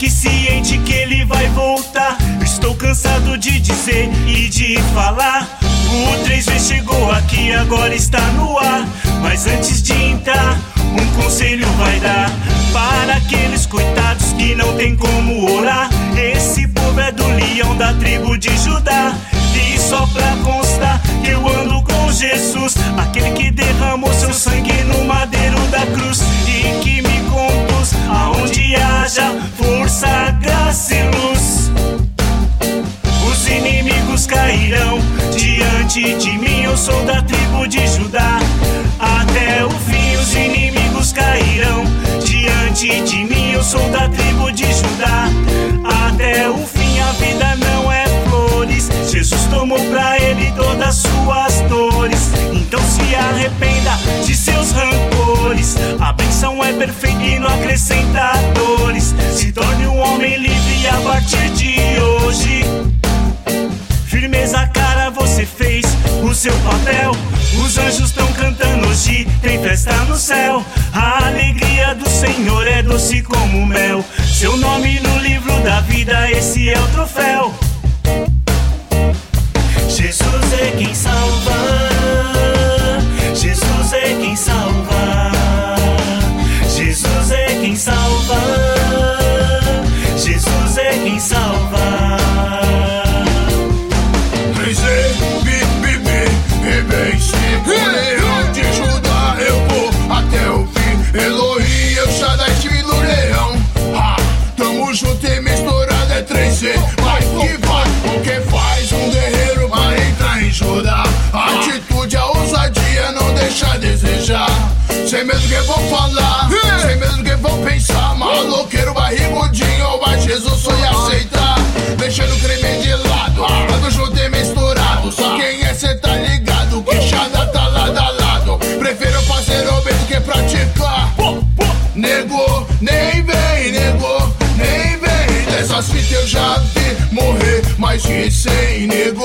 fique ciente que ele vai voltar. Estou cansado de dizer e de falar. O 3V chegou aqui, agora está no ar. Mas antes de entrar, um conselho vai dar para aqueles coitados que não tem como orar. Esse povo é do leão da tribo de Judá. E só pra constar que eu ando com Jesus, aquele que derramou seu sangue no madeiro da cruz e que me conduz aonde haja força, graça e luz. Os inimigos cairão diante de mim, eu sou da tribo de Judá. Até o fim os inimigos cairão diante de mim, eu sou da tribo de Judá. Até o fim a vida não é flores, Jesus tomou pra ele todas as suas dores. Então se arrependa de seus rancores, a bênção é perfeita e não acrescenta dores. Se torne um homem livre a partir de hoje. Firmeza, cara, você fez o seu papel. Os anjos estão cantando hoje, tem festa no céu. A alegria do Senhor é doce como mel. Seu nome no livro da vida, esse é o troféu. Jesus é quem salva, Jesus é quem salva, Jesus é quem salva, Jesus é quem salva. 3V, leão de Judá, eu vou até o fim. Elohim, eu Shaddai, time do leão. Tamo junto e misturado, é 3V. Vai que vai, o que faz um guerreiro para entrar em Judá? A atitude, a ousadia, não deixa a desejar. Sem medo do que vão falar, sem medo do que vão pensar. Maloqueiro, barrigudinho, mas Jesus foi aceitar. Deixando o crime de lado, ando junto e misturado. Só quem é cê tá ligado, que Xada tá lado a lado. Prefiro fazer o bem do que praticar. Negou, nem vem, negou, nem vem. Dessas fitas eu já vi morrer mais que 100. Negou.